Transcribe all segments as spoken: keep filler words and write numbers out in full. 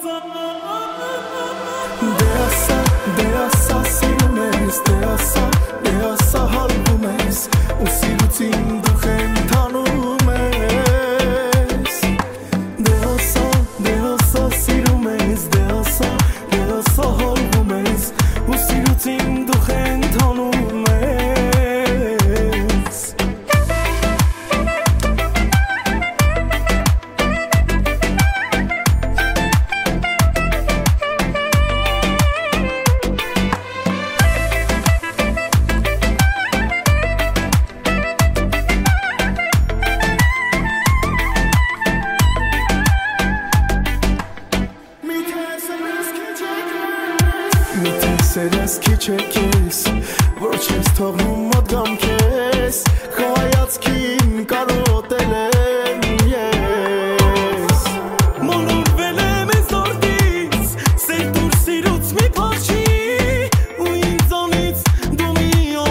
Deassa, deassa sիրում ես, deassa, deassa հալվում ես, ու սիրուցին դուք ենթանում ես. Deassa, deassa սիրում ես, deassa, deassa հալվում ես, ու սիրուցին դուք ենթանում ես. Միթե սերես քիչ է քեզ, որ չես թողնում մոտ գամ քեզ, քո հայացքին կարոտել եմ ես. Մոլորվել եմ ես դորդից, սեր դուր սիրուց մի պարչի, ու ինձանից դու մի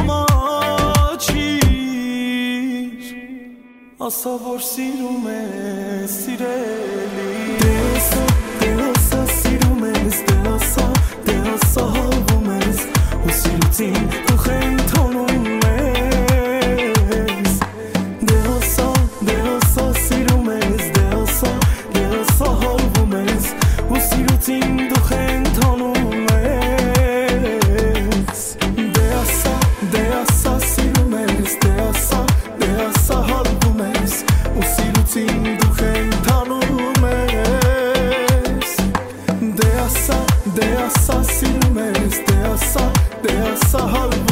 ամաչիր, ասա որ սիրում ես սիրելի. Deassa, deassa սիրում ես, deassa, deassa հալվում ես, ու սիրուցին դուք ենթանում ես. Deassa, deassa սիրում ես, deassa, deassa հալվում ես, ու սիրուցին դուք ենթանում ես. Deassa, deassa սիրում ես, deassa, deassa հալվում ես, ու սիրուցին դուք ենթանում ես. Deassa, deassa սիրում ես, deassa, deassa հալվում